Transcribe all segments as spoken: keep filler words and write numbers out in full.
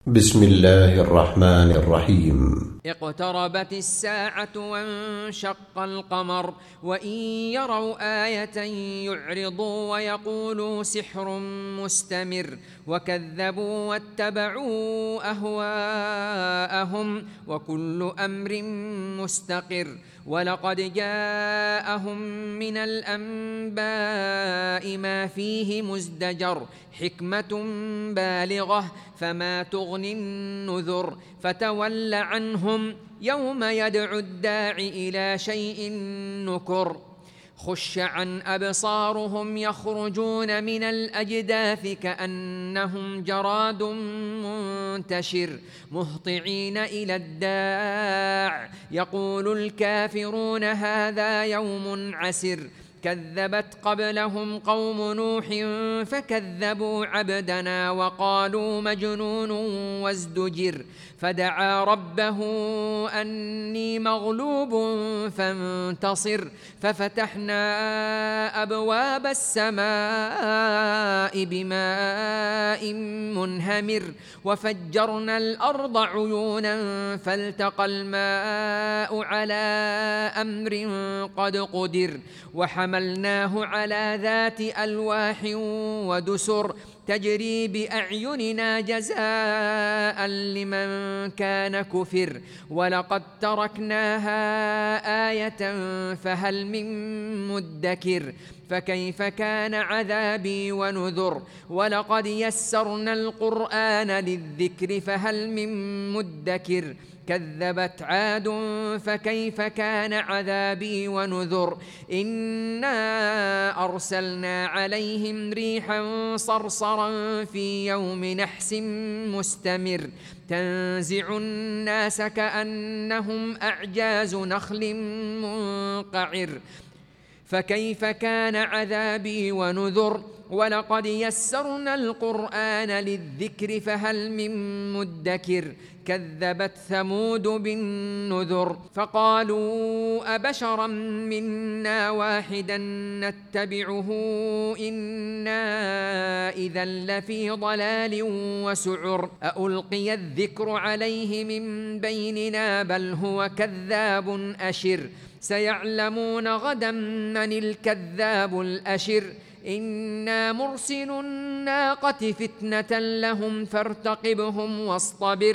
بسم الله الرحمن الرحيم. اقتربت الساعة وانشق القمر وإن يروا آية يعرضوا ويقولوا سحر مستمر وكذبوا واتبعوا أهواءهم وكل أمر مستقر ولقد جاءهم من الأنباء ما فيه مزدجر حكمة بالغة فما تغني النذر فتول عنهم يوم يدعو الداع إلى شيء نكر خش عن أبصارهم يخرجون من الأجداث كأنهم جراد منتشر مهطعين إلى الداع يقول الكافرون هذا يوم عسر كذبت قبلهم قوم نوح فكذبوا عبدنا وقالوا مجنون وازدجر فدعا ربه أني مغلوب فانتصر ففتحنا أبواب السماء بماء منهمر وفجرنا الأرض عيونا فالتقى الماء على أمر قد قدر وحملناه على ذات ألواح ودسر تجري بأعيننا جزاء لمن كان كفر ولقد تركناها آية فهل من مدكر فكيف كان عذابي ونذر ولقد يسرنا القرآن للذكر فهل من مدكر كذبت عاد فكيف كان عذابي ونذر إنا أرسلنا عليهم ريحا صرصرا في يوم نحس مستمر تنزع الناس كأنهم أعجاز نخل منقعر فكيف كان عذابي ونذر ولقد يسرنا القرآن للذكر فهل من مدكر كذبت ثمود بالنذر فقالوا أبشرا منا واحدا نتبعه إنا إذا لفي ضلال وسعر ألقي الذكر عليه من بيننا بل هو كذاب أشر سيعلمون غدا من الكذاب الأشر إنا مرسل الناقة فتنة لهم فارتقبهم واصطبر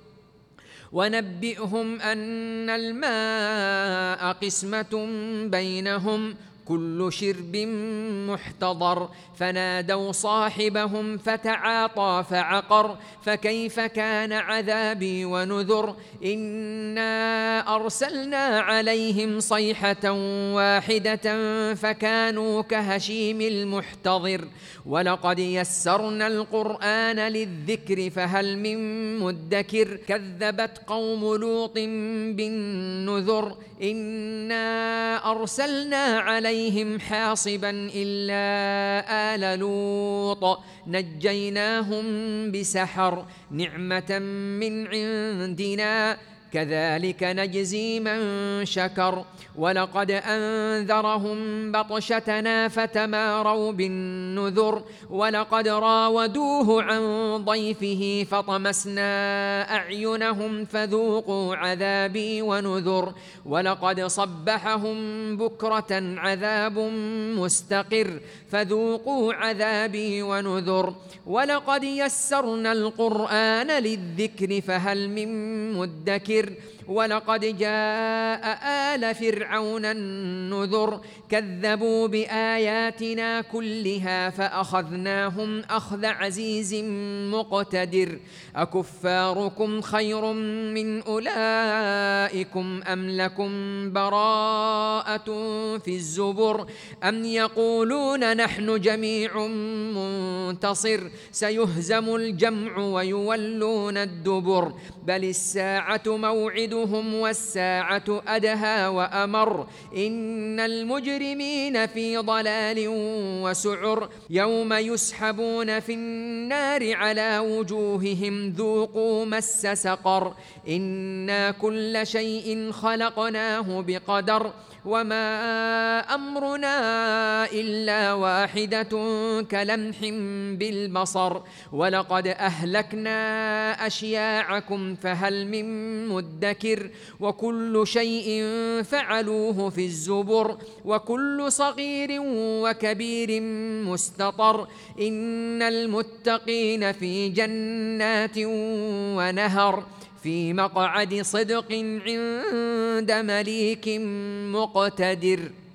ونبئهم أن الماء قسمة بينهم كل شرب محتضر فنادوا صاحبهم فتعاطى فعقر فكيف كان عذابي ونذر إنا أرسلنا عليهم صيحة واحدة فكانوا كهشيم المحتضر ولقد يسرنا القرآن للذكر فهل من مدكر كذبت قوم لوط بالنذر إنا أرسلنا عليهم حاصبا إلا آل لوط نجيناهم بسحر نعمة من عندنا كذلك نجزي من شكر ولقد أنذرهم بطشتنا فتماروا بالنذر ولقد راودوه عن ضيفه فطمسنا أعينهم فذوقوا عذابي ونذر ولقد صبحهم بكرة عذاب مستقر فذوقوا عذابي ونذر ولقد يسرنا القرآن للذكر فهل من مدكر ولقد جاء آل فرعون النذر كذبوا بآياتنا كلها فأخذناهم أخذ عزيز مقتدر أكفاركم خير من أولئكم أم لكم براءة في الزبر أم يقولون نحن جميع منتصر سيهزم الجمع ويولون الدبر بل الساعة موعدهم والساعة أدهى وأمر إن المجرمين في ضلال وسعر يوم يسحبون في النار على وجوههم ذوقوا مس سقر إنا كل شيء خلقناه بقدر وما أمرنا إلا واحدة كلمح بالبصر ولقد أهلكنا أشياعكم فهل من مدكر وكل شيء فعلوه في الزبر وكل صغير وكبير مستطر إن المتقين في جنات ونهر في مقعد صدق عند مليك مقتدر.